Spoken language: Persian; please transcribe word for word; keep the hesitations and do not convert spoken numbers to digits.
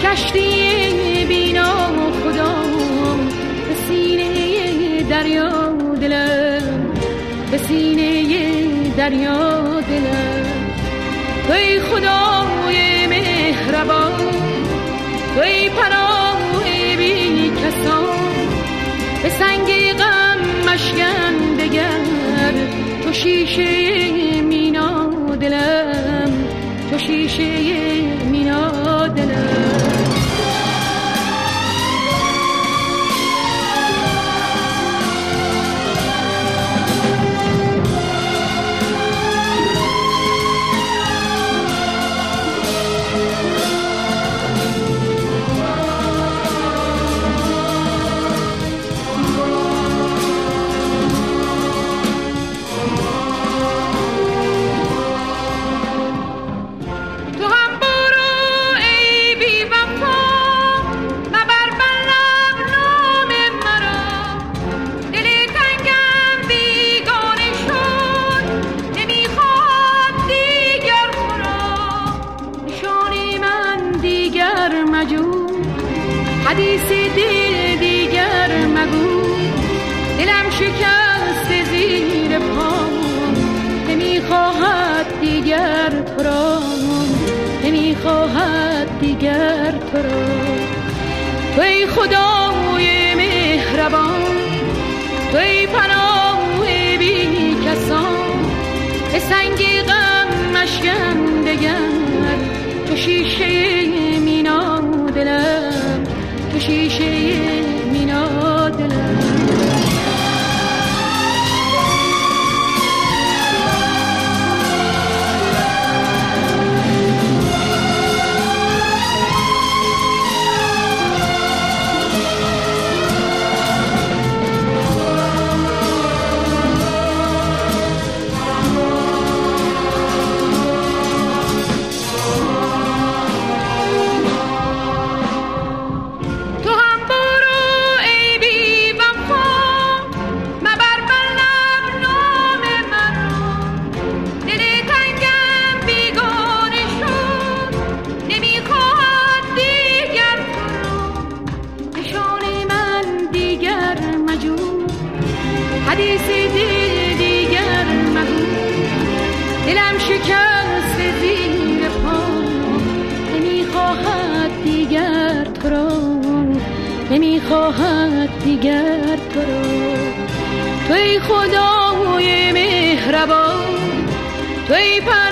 کشتی بینا خدا به سینه دریا دلم، به سینه دریا دلم. توی خدای مهربان، توی پناه بی کسان، به سنگ غم مشکن دگر، تو شیشه مینا دلم، تو شیشه مینا دلم. حدیث دل دیگر مگو، دلم شکست زیر پام، نمیخواهد دیگر تو را، نمیخواهد دیگر تو را. توی خدای مهربان، توی پناه بی کسان، به سنگ غم مشکن دگر، تو شیشه مینا دلم، تو شیشه مینا دلم. حدیث دل دیگر مگو، دلم شکست زیر پام، نمیخواهد دیگر تو را، نمیخواهد دیگر تو را. توی خدای مهربان، توی